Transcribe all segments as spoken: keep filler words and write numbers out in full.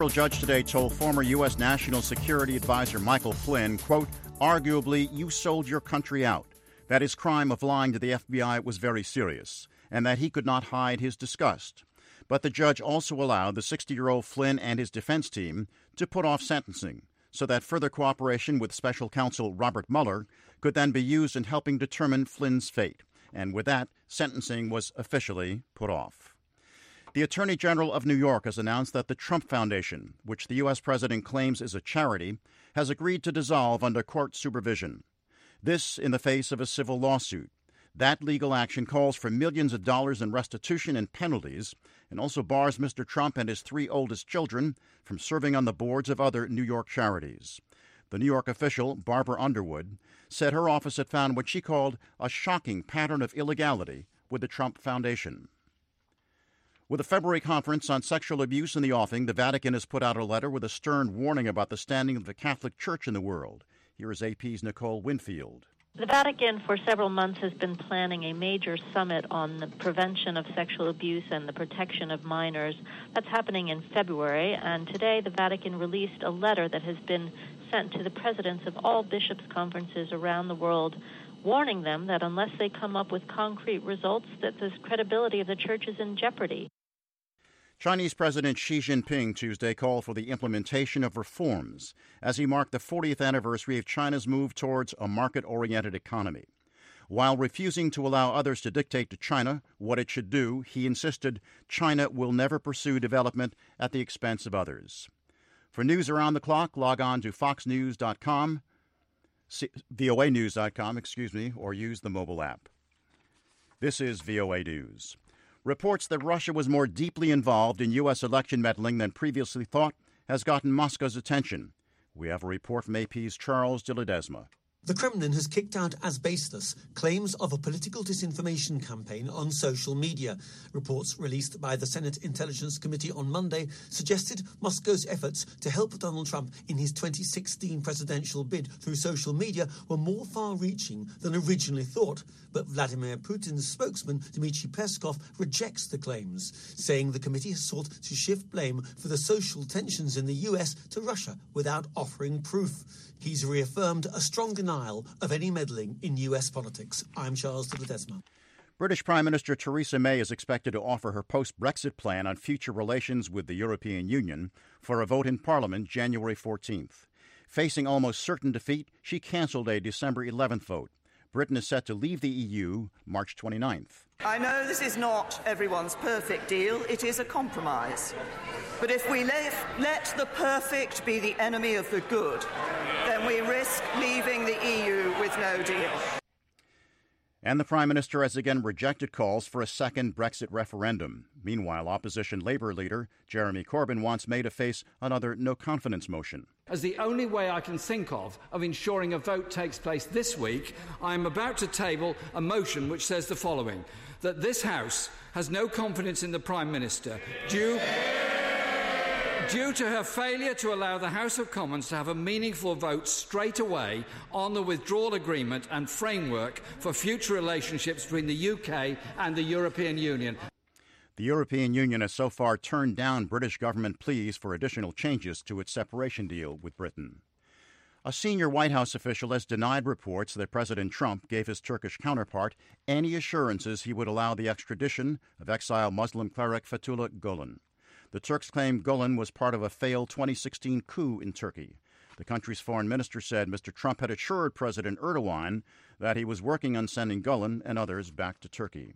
A judge today told former U S. National Security Advisor Michael Flynn, quote, arguably, you sold your country out, that his crime of lying to the F B I was very serious, and that he could not hide his disgust. But the judge also allowed the sixty-year-old Flynn and his defense team to put off sentencing, so that further cooperation with special counsel Robert Mueller could then be used in helping determine Flynn's fate. And with that, sentencing was officially put off. The Attorney General of New York has announced that the Trump Foundation, which the U S president claims is a charity, has agreed to dissolve under court supervision. This in the face of a civil lawsuit. That legal action calls for millions of dollars in restitution and penalties, and also bars Mister Trump and his three oldest children from serving on the boards of other New York charities. The New York official, Barbara Underwood, said her office had found what she called a shocking pattern of illegality with the Trump Foundation. With a February conference on sexual abuse in the offing, the Vatican has put out a letter with a stern warning about the standing of the Catholic Church in the world. Here is A P's Nicole Winfield. The Vatican for several months has been planning a major summit on the prevention of sexual abuse and the protection of minors. That's happening in February, and today the Vatican released a letter that has been sent to the presidents of all bishops' conferences around the world, warning them that unless they come up with concrete results, that the credibility of the church is in jeopardy. Chinese President Xi Jinping Tuesday called for the implementation of reforms as he marked the fortieth anniversary of China's move towards a market-oriented economy. While refusing to allow others to dictate to China what it should do, he insisted China will never pursue development at the expense of others. For news around the clock, log on to fox news dot com, V O A news dot com, excuse me, or use the mobile app. This is V O A News. Reports that Russia was more deeply involved in U S election meddling than previously thought has gotten Moscow's attention. We have a report from A P's Charles de Ledesma. The Kremlin has kicked out as baseless claims of a political disinformation campaign on social media. Reports released by the Senate Intelligence Committee on Monday suggested Moscow's efforts to help Donald Trump in his twenty sixteen presidential bid through social media were more far-reaching than originally thought. But Vladimir Putin's spokesman, Dmitry Peskov, rejects the claims, saying the committee has sought to shift blame for the social tensions in the U S to Russia without offering proof. He's reaffirmed a strong denial of any meddling in U S politics. I'm Charles de Ledesma. British Prime Minister Theresa May is expected to offer her post-Brexit plan on future relations with the European Union for a vote in Parliament January fourteenth. Facing almost certain defeat, she cancelled a December eleventh vote. Britain is set to leave the E U March twenty-ninth. I know this is not everyone's perfect deal. It is a compromise. But if we let, let the perfect be the enemy of the good, then we risk leaving the E U with no deal. And the Prime Minister has again rejected calls for a second Brexit referendum. Meanwhile, opposition Labour leader Jeremy Corbyn wants May to face another no-confidence motion. As the only way I can think of of ensuring a vote takes place this week, I am about to table a motion which says the following, that this House has no confidence in the Prime Minister due... due to her failure to allow the House of Commons to have a meaningful vote straight away on the withdrawal agreement and framework for future relationships between the U K and the European Union. The European Union has so far turned down British government pleas for additional changes to its separation deal with Britain. A senior White House official has denied reports that President Trump gave his Turkish counterpart any assurances he would allow the extradition of exiled Muslim cleric Fethullah Gulen. The Turks claim Gulen was part of a failed twenty sixteen coup in Turkey. The country's foreign minister said Mister Trump had assured President Erdogan that he was working on sending Gulen and others back to Turkey.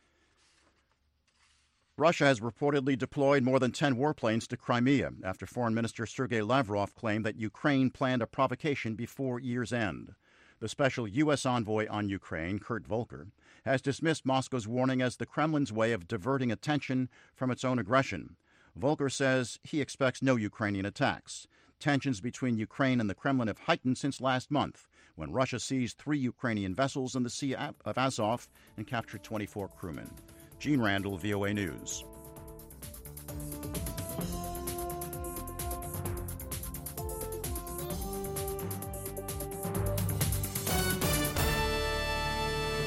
Russia has reportedly deployed more than ten warplanes to Crimea after Foreign Minister Sergei Lavrov claimed that Ukraine planned a provocation before year's end. The special U S envoy on Ukraine, Kurt Volker, has dismissed Moscow's warning as the Kremlin's way of diverting attention from its own aggression. Volker says he expects no Ukrainian attacks. Tensions between Ukraine and the Kremlin have heightened since last month, when Russia seized three Ukrainian vessels in the Sea of Azov and captured twenty-four crewmen. Gene Randall, V O A News.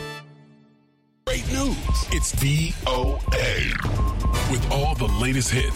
Great news. It's V O A. With all the latest hits